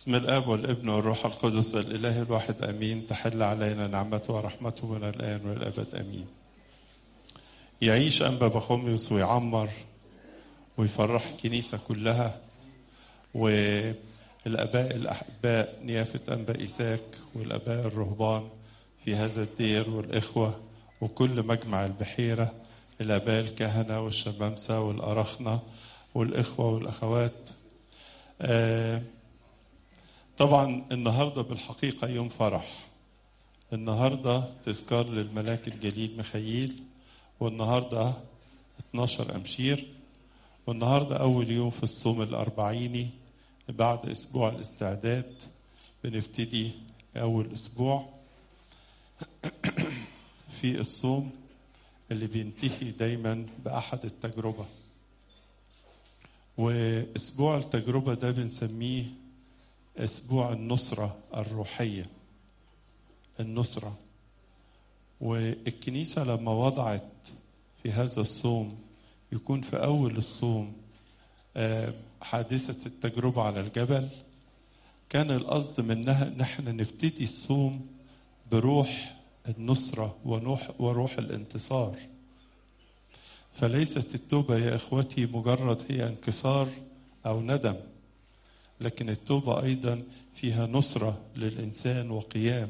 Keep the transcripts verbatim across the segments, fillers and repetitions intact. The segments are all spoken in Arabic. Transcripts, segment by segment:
بسم الآب والابن والروح القدس الإله الواحد أمين. تحل علينا نعمته ورحمته من الآن والأبد أمين. يعيش أنبا بخوميوس ويعمر ويفرح الكنيسة كلها، والآباء الأحباء نيافة أنبا إيساك والآباء الرهبان في هذا الدير والإخوة وكل مجمع البحيرة، الآباء الكهنة والشمامسة والأرخنة والإخوة والأخوات. آه طبعا النهاردة بالحقيقة يوم فرح. النهاردة تذكار للملاك الجليل ميخائيل، والنهاردة اتناشر أمشير، والنهاردة أول يوم في الصوم الأربعيني بعد أسبوع الاستعداد. بنبتدي أول أسبوع في الصوم اللي بينتهي دايما بأحد التجربة، وأسبوع التجربة ده بنسميه أسبوع النصرة الروحية. النصرة، والكنيسة لما وضعت في هذا الصوم يكون في أول الصوم حادثة التجربة على الجبل، كان القصد منها ان احنا نبتدي الصوم بروح النصرة وروح الانتصار. فليست التوبة يا اخوتي مجرد هي انكسار او ندم، لكن التوبة ايضا فيها نصرة للانسان وقيام.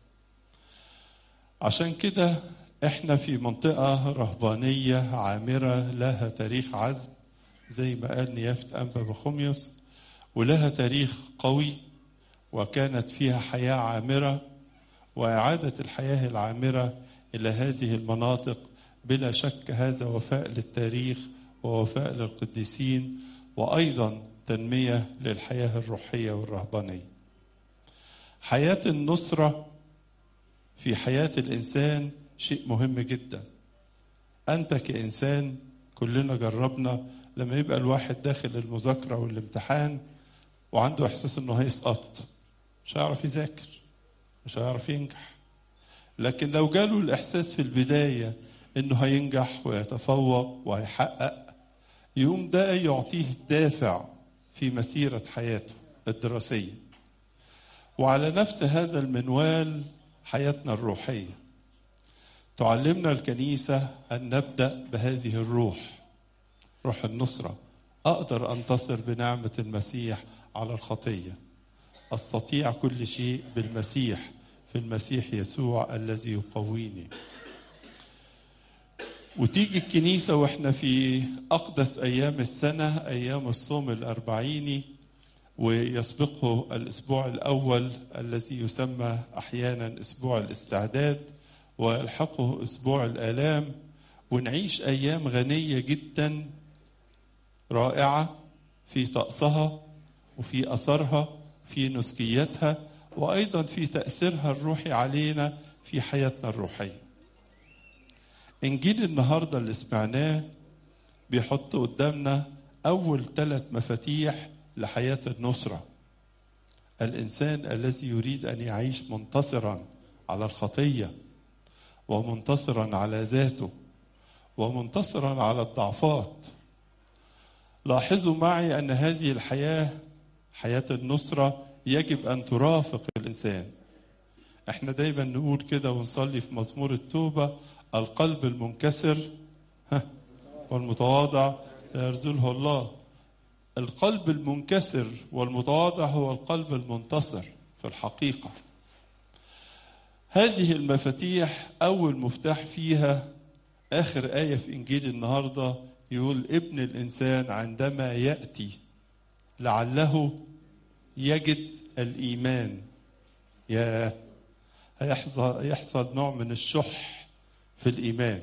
عشان كده احنا في منطقة رهبانية عامرة لها تاريخ عذب زي ما قال نيافة أنبا بخوميوس، ولها تاريخ قوي، وكانت فيها حياة عامرة، وإعادة الحياة العامرة إلى هذه المناطق بلا شك هذا وفاء للتاريخ ووفاء للقديسين، وأيضا تنمية للحياة الروحية والرهبانية. حياة النصرة في حياة الإنسان شيء مهم جدا. أنت كإنسان كلنا جربنا لما يبقى الواحد داخل المذاكرة والامتحان وعنده إحساس إنه هيسقط، مش هيعرف يذاكر، مش هيعرف ينجح. لكن لو جاله الإحساس في البداية إنه هينجح ويتفوق وهيحقق، يوم ده يعطيه الدافع في مسيرة حياته الدراسية. وعلى نفس هذا المنوال حياتنا الروحية تعلمنا الكنيسة أن نبدأ بهذه الروح، روح النصرة. أقدر أنتصر بنعمة المسيح على الخطية، أستطيع كل شيء بالمسيح، في المسيح يسوع الذي يقويني. وتيجي الكنيسة وإحنا في أقدس أيام السنة، أيام الصوم الأربعيني، ويسبقه الأسبوع الأول الذي يسمى أحيانا أسبوع الاستعداد، ويلحقه أسبوع الآلام، ونعيش أيام غنية جدا رائعة في طقسها وفي أثرها في نسكيتها، وأيضا في تأثيرها الروحي علينا في حياتنا الروحية. إنجيل النهاردة اللي سمعناه بيحط قدامنا أول ثلاث مفاتيح لحياة النصرة. الإنسان الذي يريد أن يعيش منتصرا على الخطية، ومنتصرا على ذاته، ومنتصرا على الضعفات. لاحظوا معي أن هذه الحياة، حياة النصرة، يجب أن ترافق الإنسان. احنا دايما نقول كده ونصلي في مزمور التوبة: القلب المنكسر والمتواضع لا يرذله الله. القلب المنكسر والمتواضع هو القلب المنتصر في الحقيقة. هذه المفاتيح أول مفتاح فيها آخر آية في إنجيل النهاردة، يقول: ابن الإنسان عندما يأتي لعله يجد الإيمان. يا هيحصل يحصل نوع من الشح في الإيمان.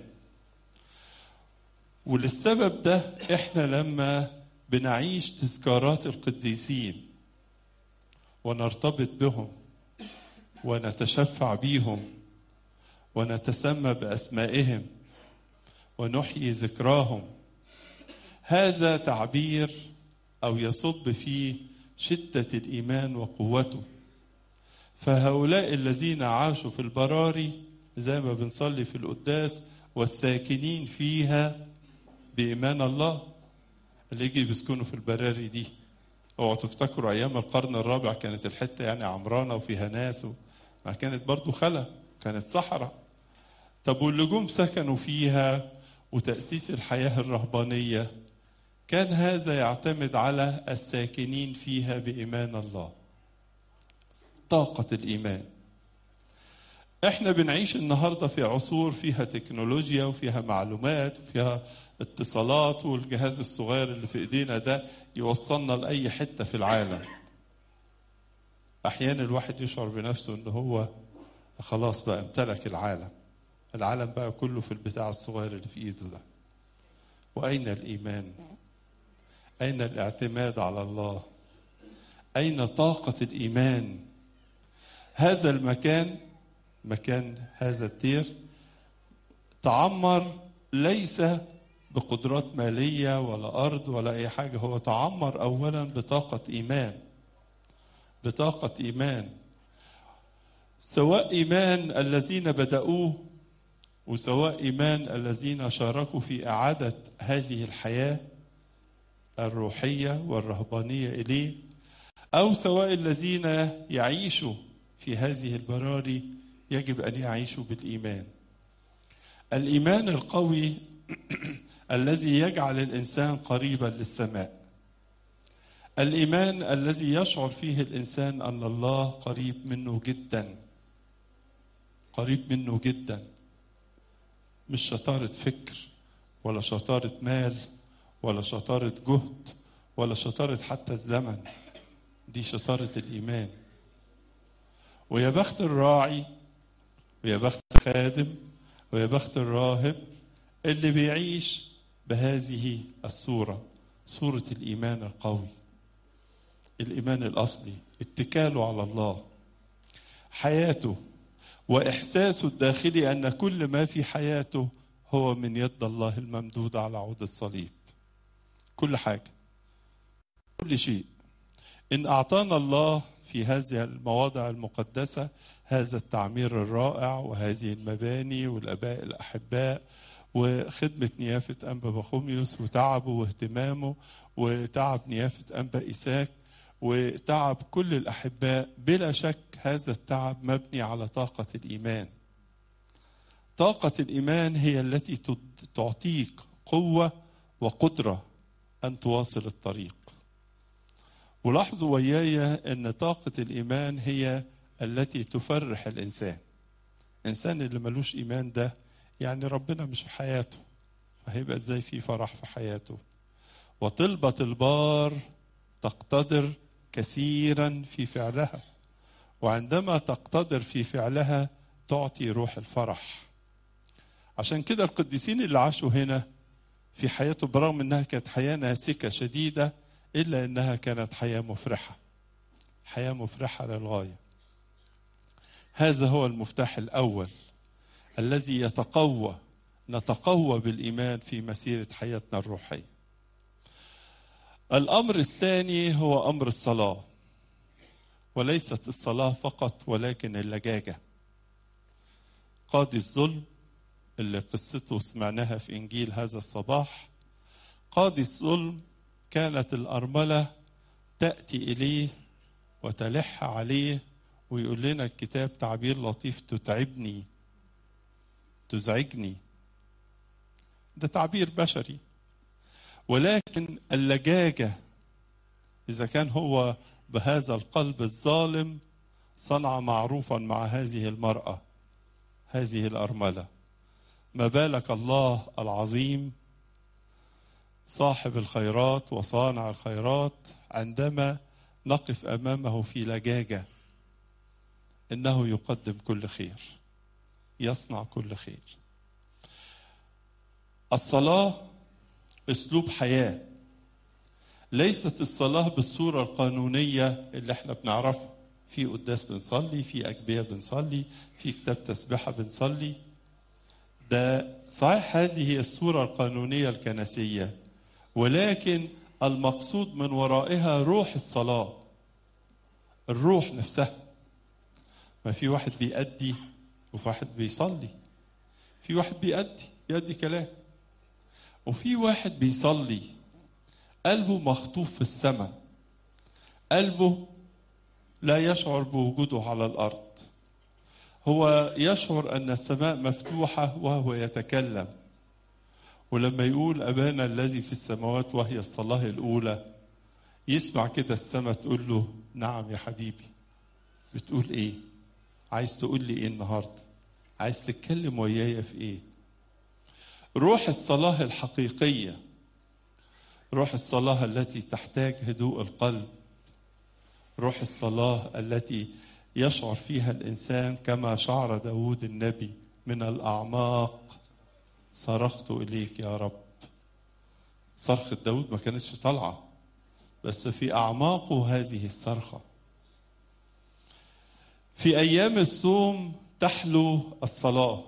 وللسبب ده إحنا لما بنعيش تذكارات القديسين ونرتبط بهم ونتشفع بيهم ونتسمى بأسمائهم ونحيي ذكراهم، هذا تعبير أو يصب فيه شدة الإيمان وقوته. فهؤلاء الذين عاشوا في البراري زي ما بنصلي في القداس: والساكنين فيها بإيمان الله. اللي يجي بيسكنوا في البراري دي اوعوا تفتكروا ايام القرن الرابع كانت الحته يعني عمرانه وفيها ناس، ما كانت برضو خلا، كانت صحراء. طب واللي جم سكنوا فيها وتأسيس الحياة الرهبانية كان هذا يعتمد على الساكنين فيها بإيمان الله. طاقة الإيمان. احنا بنعيش النهاردة في عصور فيها تكنولوجيا وفيها معلومات وفيها اتصالات، والجهاز الصغير اللي في ايدينا ده يوصلنا لأي حتة في العالم. احيانا الواحد يشعر بنفسه ان هو خلاص بقى امتلك العالم، العالم بقى كله في البتاع الصغير اللي في ايده ده. واين الايمان؟ اين الاعتماد على الله؟ اين طاقة الايمان؟ هذا المكان، مكان هذا الدير، تعمر ليس بقدرات مالية ولا أرض ولا أي حاجة، هو تعمر أولا بطاقة إيمان، بطاقة إيمان. سواء إيمان الذين بدأوه، وسواء إيمان الذين شاركوا في إعادة هذه الحياة الروحية والرهبانية إليه، أو سواء الذين يعيشوا في هذه البراري، يجب أن يعيشوا بالإيمان. الإيمان القوي الذي يجعل الإنسان قريبا للسماء. الإيمان الذي يشعر فيه الإنسان أن الله قريب منه جدا، قريب منه جدا. مش شطارة فكر ولا شطارة مال ولا شطارة جهد ولا شطارة حتى الزمن، دي شطارة الإيمان. ويا بخت الراعي ويا بخت الخادم ويا بخت الراهب اللي بيعيش بهذه الصورة، صورة الإيمان القوي، الإيمان الأصلي، اتكاله على الله، حياته وإحساسه الداخلي أن كل ما في حياته هو من يد الله الممدودة على عود الصليب. كل حاجة، كل شيء. إن أعطانا الله في هذه المواضع المقدسة هذا التعمير الرائع وهذه المباني والآباء الأحباء وخدمة نيافة أنبا بخوميوس وتعبه واهتمامه وتعب نيافة أنبا إيساك وتعب كل الأحباء، بلا شك هذا التعب مبني على طاقة الإيمان. طاقة الإيمان هي التي تعطيك قوة وقدرة أن تواصل الطريق. ولاحظوا وياي أن طاقة الإيمان هي التي تفرح الإنسان. الإنسان اللي ملوش إيمان ده يعني ربنا مش في حياته، فهيبقى ازاي في فرح في حياته؟ وطلبة البار تقتدر كثيرا في فعلها، وعندما تقتدر في فعلها تعطي روح الفرح. عشان كده القديسين اللي عاشوا هنا في حياته برغم انها كانت حياة ناسكة شديدة، الا انها كانت حياة مفرحة، حياة مفرحة للغاية. هذا هو المفتاح الاول الذي يتقوى، نتقوى بالإيمان في مسيرة حياتنا الروحية. الأمر الثاني هو أمر الصلاة، وليست الصلاة فقط ولكن اللجاجة. قاضي الظلم اللي قصته سمعناها في إنجيل هذا الصباح، قاضي الظلم كانت الأرملة تأتي إليه وتلح عليه، ويقول لنا الكتاب تعبير لطيف: تتعبني، تزعجني. ده تعبير بشري، ولكن اللجاجة إذا كان هو بهذا القلب الظالم صنع معروفا مع هذه المرأة، هذه الأرملة، ما بالك الله العظيم صاحب الخيرات وصانع الخيرات عندما نقف أمامه في لجاجة، إنه يقدم كل خير، يصنع كل خير. الصلاة اسلوب حياة، ليست الصلاة بالصورة القانونية اللي احنا بنعرفها، في قداس بنصلي، في أجبية بنصلي، في كتاب تسبيحة بنصلي. ده صحيح هذه هي الصورة القانونية الكنسية، ولكن المقصود من ورائها روح الصلاة، الروح نفسها. ما في واحد بيأدي وفي واحد بيصلي، في واحد بيأدي يأدي كلام، وفي واحد بيصلي قلبه مخطوف في السماء، قلبه لا يشعر بوجوده على الأرض، هو يشعر أن السماء مفتوحة وهو يتكلم. ولما يقول أبانا الذي في السماوات وهي الصلاة الأولى، يسمع كده السماء تقول له نعم يا حبيبي، بتقول إيه؟ عايز تقول لي إيه النهاردة؟ عايز تتكلم ويايا في إيه؟ روح الصلاة الحقيقية، روح الصلاة التي تحتاج هدوء القلب، روح الصلاة التي يشعر فيها الإنسان كما شعر داود النبي: من الأعماق صرخت إليك يا رب. صرخة داود ما كانتش طالعة، بس في أعماقه هذه الصرخة. في أيام الصوم تحلو الصلاة،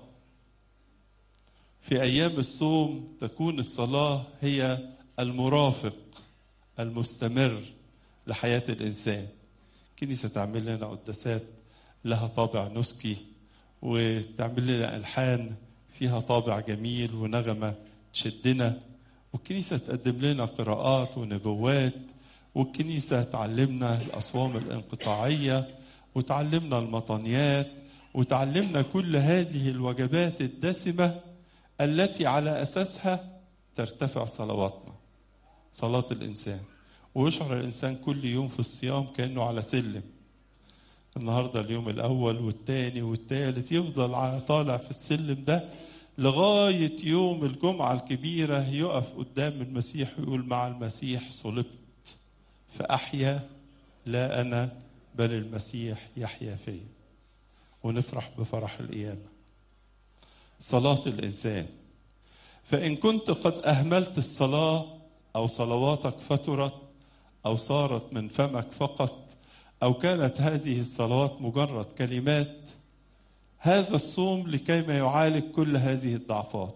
في أيام الصوم تكون الصلاة هي المرافق المستمر لحياة الإنسان. كنيسة تعمل لنا قداسات لها طابع نسكي، وتعمل لنا ألحان فيها طابع جميل ونغمة تشدنا، والكنيسة تقدم لنا قراءات ونبوات، والكنيسة تعلمنا الأصوام الانقطاعية، وتعلمنا المطانيات، وتعلمنا كل هذه الوجبات الدسمة التي على أساسها ترتفع صلواتنا، صلاة الإنسان. ويشعر الإنسان كل يوم في الصيام كأنه على سلم، النهاردة اليوم الأول والتاني والتالت، يفضل طالع في السلم ده لغاية يوم الجمعة الكبيرة، يقف قدام المسيح ويقول: مع المسيح صلبت فأحيا لا أنا بل المسيح يحيا فيا. ونفرح بفرح القيامة. صلاة الإنسان. فإن كنت قد أهملت الصلاة، أو صلواتك فترت، أو صارت من فمك فقط، أو كانت هذه الصلوات مجرد كلمات، هذا الصوم لكيما يعالج كل هذه الضعفات.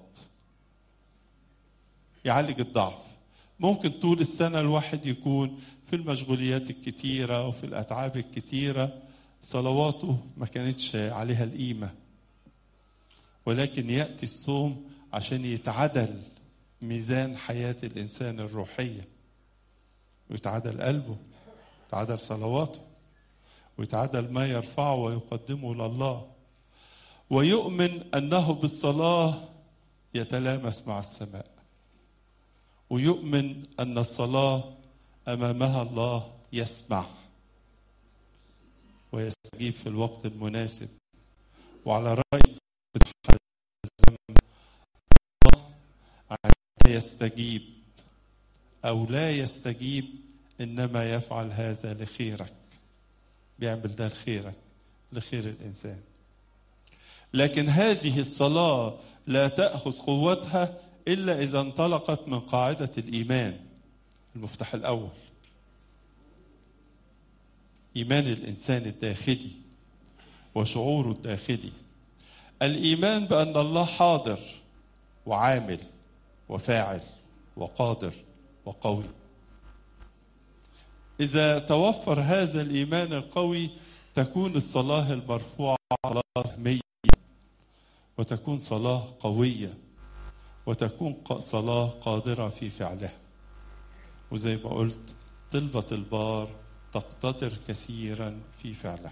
يعالج الضعف. ممكن طول السنة الواحد يكون في المشغوليات الكتيرة وفي الأتعاب الكتيرة صلواته ما كانتش عليها القيمة، ولكن يأتي الصوم عشان يتعدل ميزان حياة الإنسان الروحية، ويتعدل قلبه، يتعدل صلواته، ويتعدل ما يرفعه ويقدمه لله، ويؤمن أنه بالصلاة يتلامس مع السماء، ويؤمن أن الصلاة أمامها الله يسمع ويستجيب في الوقت المناسب. وعلى رأي الله يستجيب أو لا يستجيب، إنما يفعل هذا لخيرك، بيعمل ده لخيرك، لخير الإنسان. لكن هذه الصلاة لا تأخذ قوتها إلا إذا انطلقت من قاعدة الإيمان. المفتاح الأول إيمان الإنسان الداخلي وشعوره الداخلي، الإيمان بأن الله حاضر وعامل وفاعل وقادر وقوي. إذا توفر هذا الإيمان القوي تكون الصلاة المرفوعة على فهمية، وتكون صلاة قوية، وتكون صلاة قادرة في فعلها. وزي ما قلت: طلبة البار تقتدر كثيرا في فعلها.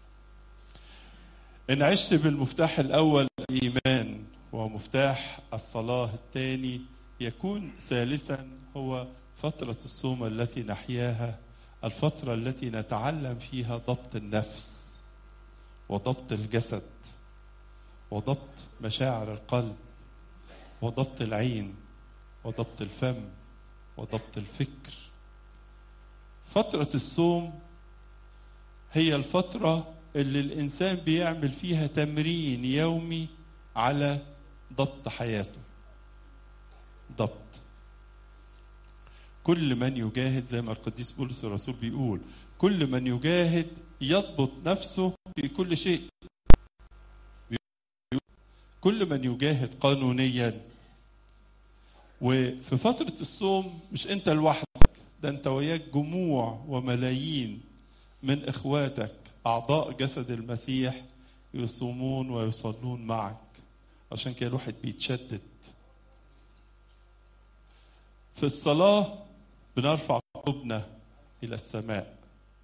إن عشت بالمفتاح الأول الإيمان ومفتاح الصلاة الثاني، يكون ثالثا هو فترة الصوم التي نحياها، الفترة التي نتعلم فيها ضبط النفس وضبط الجسد وضبط مشاعر القلب وضبط العين وضبط الفم وضبط الفكر. فترة الصوم هي الفترة اللي الإنسان بيعمل فيها تمرين يومي على ضبط حياته. ضبط. كل من يجاهد، زي ما القديس بولس الرسول بيقول: كل من يجاهد يضبط نفسه في كل شيء. كل من يجاهد قانونيا. وفي فترة الصوم مش انت لوحدك، ده انت وياك جموع وملايين من اخواتك اعضاء جسد المسيح يصومون ويصلون معك. عشان كده الواحد بيتشدد في الصلاة. بنرفع قلوبنا الى السماء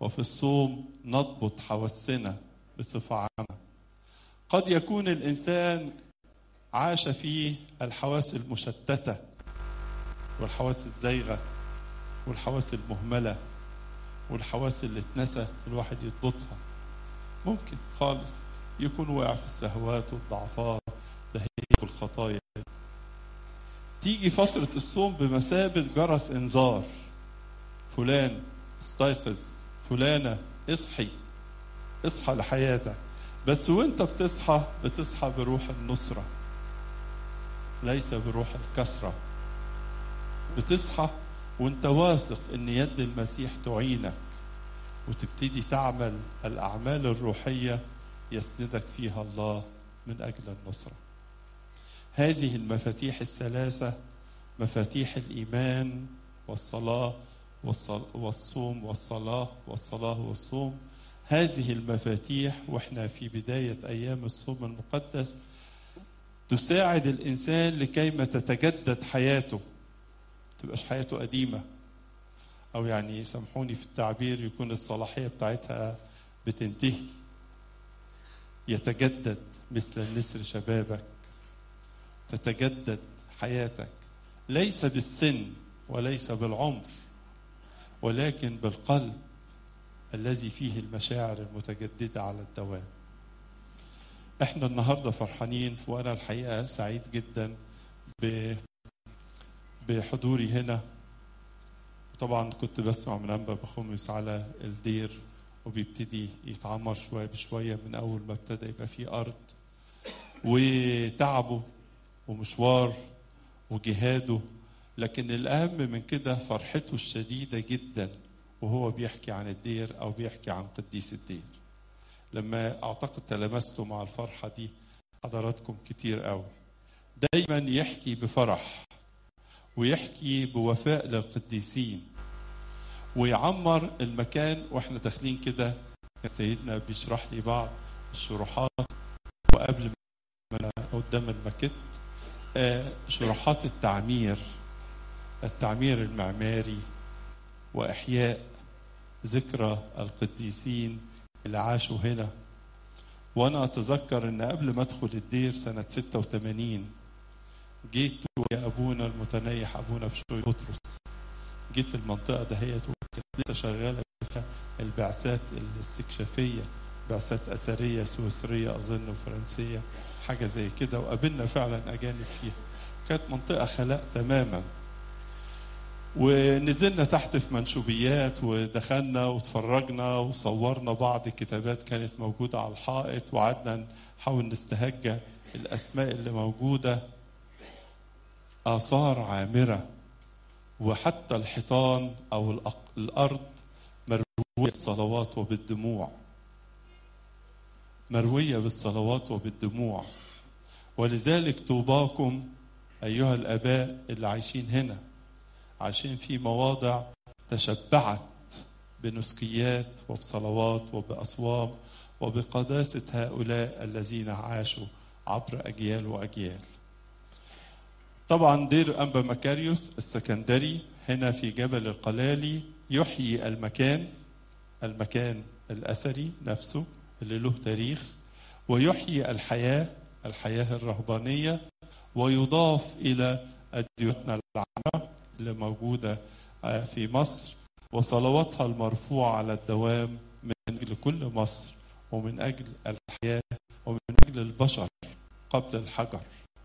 وفي الصوم نضبط حواسنا بصفة عامة. قد يكون الإنسان عاش فيه الحواس المشتتة والحواس الزيغة والحواس المهملة والحواس اللي اتنسى الواحد يضبطها. ممكن خالص يكون واقع في السهوات والضعفات دهية والخطايا. تيجي فترة الصوم بمثابة جرس انذار: فلان استيقظ، فلانة اصحي، اصحى لحياتك. بس وانت بتصحى بتصحى بروح النصرة ليس بروح الكسرة. بتصحى وانت واثق ان يد المسيح تعينك وتبتدي تعمل الأعمال الروحية يسندك فيها الله من أجل النصرة. هذه المفاتيح الثلاثة، مفاتيح الإيمان والصلاة والصوم والصلاة والصلاة والصوم، هذه المفاتيح وإحنا في بداية أيام الصوم المقدس تساعد الإنسان لكيما تتجدد حياته، تبقاش حياته قديمة، أو يعني سامحوني في التعبير يكون الصلاحية بتاعتها بتنتهي. يتجدد مثل النسر شبابك، تتجدد حياتك ليس بالسن وليس بالعمر ولكن بالقلب الذي فيه المشاعر المتجددة على الدوام. احنا النهاردة فرحانين، وانا الحقيقة سعيد جدا بحضوري هنا. طبعا كنت بسمع من أنبا بخوميوس على الدير وبيبتدي يتعمر شوية بشوية من أول ما ابتدى يبقى فيه أرض، وتعبه ومشوار وجهاده، لكن الأهم من كده فرحته الشديدة جدا وهو بيحكي عن الدير أو بيحكي عن قديس الدير. لما أعتقد تلمسته مع الفرحة دي حضراتكم كتير قوي، دايما يحكي بفرح ويحكي بوفاء للقديسين ويعمر المكان. واحنا داخلين كده سيدنا بيشرح لي بعض الشروحات، وقبل ما قدام المكت شروحات التعمير، التعمير المعماري وإحياء ذكرى القديسين اللي عاشوا هنا. وأنا أتذكر أن قبل ما أدخل الدير سنة ستة وثمانين جيت يا أبونا المتنيح أبونا بشوي بطرس، جيت المنطقة دهيت وكانت لسه شغالة فيها البعثات الاستكشافية، بعثات أثرية سويسرية أظن وفرنسية حاجة زي كده، وقابلنا فعلا أجانب فيها. كانت منطقة خلاء تماما، ونزلنا تحت في منشوبيات ودخلنا وتفرجنا وصورنا بعض كتابات كانت موجودة على الحائط، وقعدنا نحاول نستهجى الأسماء اللي موجودة. آثار عامرة، وحتى الحيطان أو الأرض مروية بالصلوات وبالدموع، مروية بالصلوات وبالدموع. ولذلك طوباكم أيها الآباء اللي عايشين هنا، عايشين في مواضع تشبعت بنسكيات وبصلوات وبأصوام وبقداسة هؤلاء الذين عاشوا عبر أجيال وأجيال. طبعا دير أنبا مكاريوس السكندري هنا في جبل القلالي يحيي المكان، المكان الأثري نفسه اللي له تاريخ، ويحيي الحياة، الحياة الرهبانية، ويضاف إلى أديرتنا العامة اللي موجودة في مصر وصلواتها المرفوعة على الدوام من أجل كل مصر ومن أجل الحياة ومن أجل البشر قبل الحجر.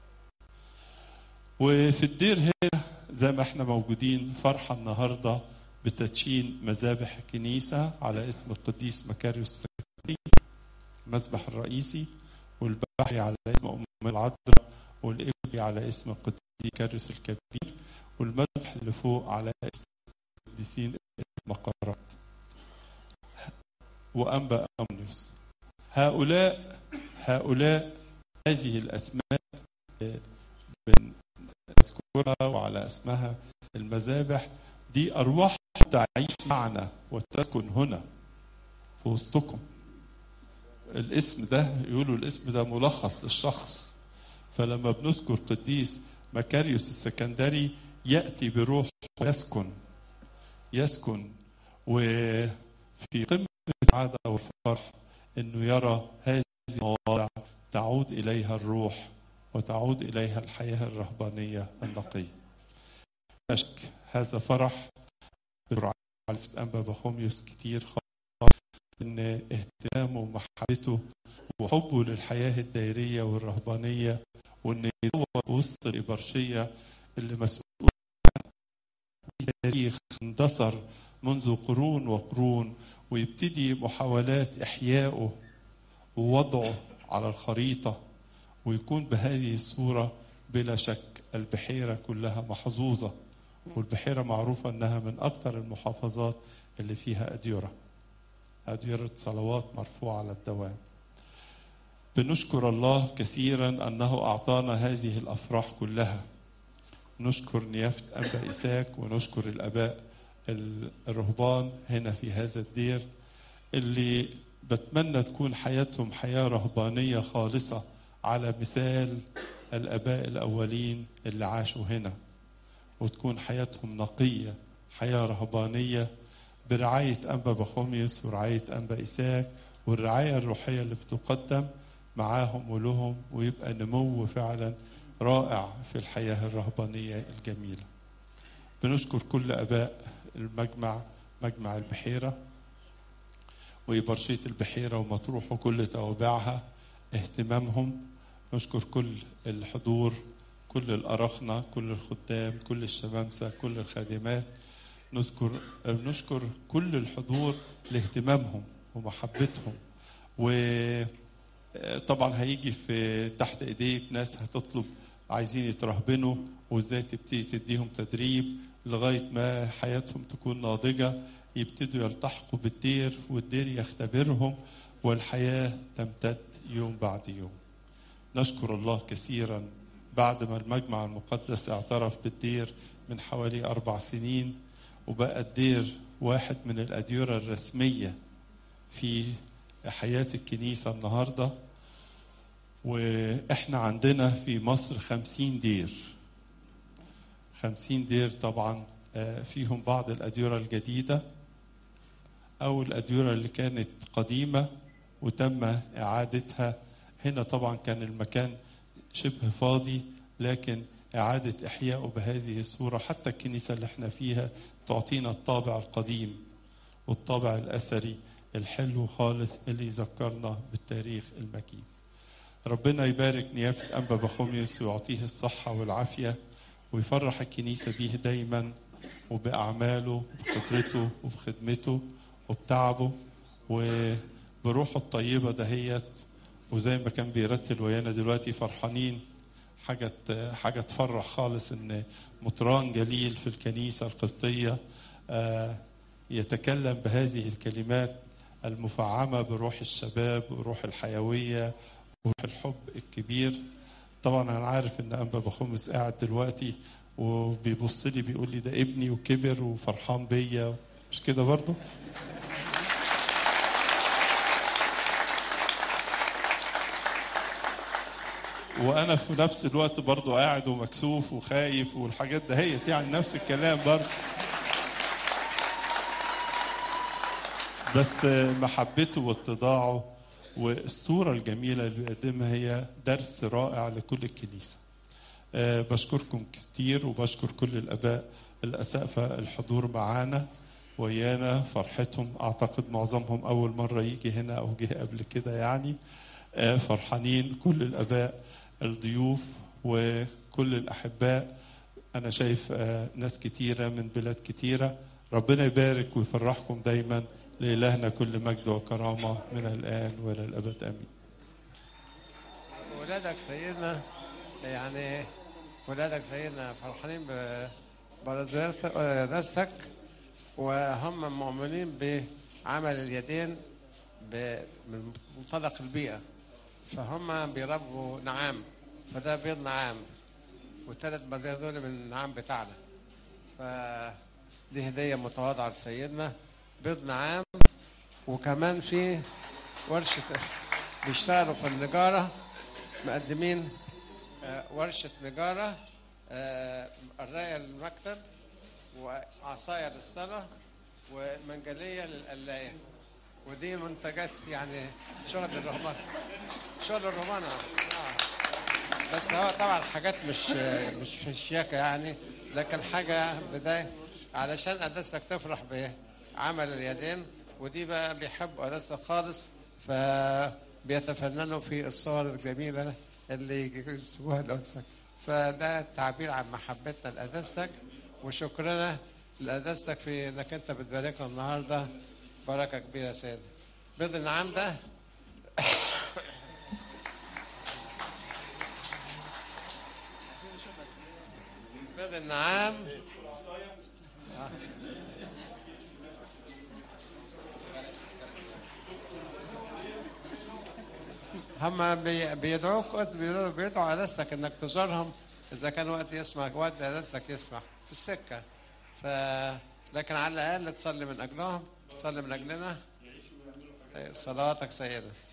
وفي الدير هنا زي ما احنا موجودين فرحة النهاردة بتدشين مذابح كنيسة على اسم القديس مكاريوس السكندري، المذبح الرئيسي، والبحري على اسم أم العذراء، والإبلي على اسم القديس مكاريوس الكبير، والمذبح اللي فوق على اسم القديسين المقرات وأنبا أمنيوس. هؤلاء هؤلاء هذه الأسماء بنذكرها وعلى اسمها المذابح دي أرواح تعيش معنا وتسكن هنا في وسطكم. الاسم ده يقولوا الاسم ده ملخص للشخص، فلما بنذكر قديس مكاريوس السكندري يأتي بروح ويسكن يسكن. وفي في قمة السعادة والفرح إنه يرى هذه المواضع تعود إليها الروح وتعود إليها الحياة الرهبانية النقية. لا شك هذا فرح برعاية أنبا بخوميوس كتير، خاصة إن اهتمامه ومحبته وحبه للحياة الدائرية والرهبانية، وإن يدور وسط الإبرشية اللي مسؤول عن تاريخ اندثر منذ قرون وقرون، ويبتدي محاولات إحيائه ووضعه على الخريطة، ويكون بهذه الصورة. بلا شك البحيرة كلها محظوظة، والبحيرة معروفة أنها من أكثر المحافظات اللي فيها أديرة أديرة صلوات مرفوعة على الدوام. بنشكر الله كثيرا أنه أعطانا هذه الأفراح كلها. نشكر نيافة أنبا إساك ونشكر الآباء الرهبان هنا في هذا الدير، اللي بتمنى تكون حياتهم حياة رهبانية خالصة على مثال الآباء الأولين اللي عاشوا هنا، وتكون حياتهم نقية، حياة رهبانية برعاية أنبا بخوميوس ورعاية أنبا إساك، والرعاية الروحية اللي بتقدم معاهم ولهم، ويبقى نمو فعلا رائع في الحياة الرهبانية الجميلة. بنشكر كل أباء المجمع، مجمع البحيرة وإبرشية البحيرة ومطروح وكل توابعها، اهتمامهم. نشكر كل الحضور، كل الأرخنة، كل الخدام، كل الشمامسة، كل الخادمات. نذكر نشكر كل الحضور لاهتمامهم ومحبتهم. وطبعا هيجي في تحت ايديك ناس هتطلب عايزين يترهبنوا، وازاي تبتدي تديهم تدريب لغاية ما حياتهم تكون ناضجة، يبتدوا يلتحقوا بالدير والدير يختبرهم، والحياة تمتد يوم بعد يوم. نشكر الله كثيرا بعد ما المجمع المقدس اعترف بالدير من حوالي أربع سنين، وبقى الدير واحد من الأديرة الرسمية في حياة الكنيسة النهاردة. وإحنا عندنا في مصر خمسين دير خمسين دير طبعا فيهم بعض الأديرة الجديدة أو الأديرة اللي كانت قديمة وتم إعادتها. هنا طبعا كان المكان شبه فاضي، لكن إعادة إحيائه بهذه الصورة، حتى الكنيسة اللي احنا فيها تعطينا الطابع القديم والطابع الأثري الحلو خالص اللي يذكرنا بالتاريخ المجيد. ربنا يبارك نيافة أنبا بخوميوس ويعطيه الصحة والعافية، ويفرح الكنيسة بيه دايما وبأعماله وبخبرته وبخدمته وبتعبه وبروحه الطيبة دهيت. وزي ما كان بيرتل ويانا دلوقتي فرحانين، حاجة حاجة تفرح خالص ان مطران جليل في الكنيسة القبطية يتكلم بهذه الكلمات المفعمة بروح الشباب وروح الحيوية وروح الحب الكبير. طبعا انا عارف ان انبا بخوميوس قاعد دلوقتي وبيبص لي بيقول لي ده ابني وكبر وفرحان بيا، مش كده برضه؟ وانا في نفس الوقت برضه قاعد ومكسوف وخايف والحاجات دهيت، يعني نفس الكلام برضه. بس محبته واتضاعه والصورة الجميلة اللي بيقدمها هي درس رائع لكل الكنيسة. أه بشكركم كتير، وبشكر كل الآباء الأسقفة الحضور معانا ويانا. فرحتهم أعتقد معظمهم أول مرة يجي هنا أو جه قبل كده، يعني أه فرحانين كل الآباء الضيوف وكل الأحباء. أنا شايف أه ناس كتيرة من بلاد كتيرة. ربنا يبارك ويفرحكم دايما. لإلهنا كل مجد وكرامة من الآن وإلى الأبد آمين. ولادك سيدنا، يعني ولادك سيدنا فرحانين برزاستك، وهم مؤمنين بعمل اليدين من منطلق البيئة، فهم بيربوا نعام، فده بيض نعام، والثلاث بيضات دول من النعام بتاعنا، فدي هدية متواضعة لسيدنا، بيض نعام. وكمان في ورشة بيشتغلوا في النجارة، مقدمين ورشة نجارة، قراية للمكتب وعصاية للصلاة والمنجليه للقلايه. ودي منتجات يعني شغل الرهبان، شغل الرهبان اه. بس هو طبعا حاجات مش مش في الشياكه يعني، لكن حاجه بدايه علشان قداستك تفرح بعمل اليدين. ودي بقى بيحبوا قداستك خالص، فبيتفننوا في الصور الجميله اللي يسووها لقداسك. فده تعبير عن محبتنا لقداستك وشكرنا لقداستك في انك انت بتباركنا النهارده بركه كبيره يا سيدي. بيض النعام ده بيض النعام آه. هم بي- بيدعوك بيدعوا بيدعوا قداستك انك تزورهم اذا كان وقت يسمح، وقت قداستك يسمح في السكه. ف لكن على الاقل تصلي من اجلهم، تصلي من اجلنا. صلواتك سيدنا.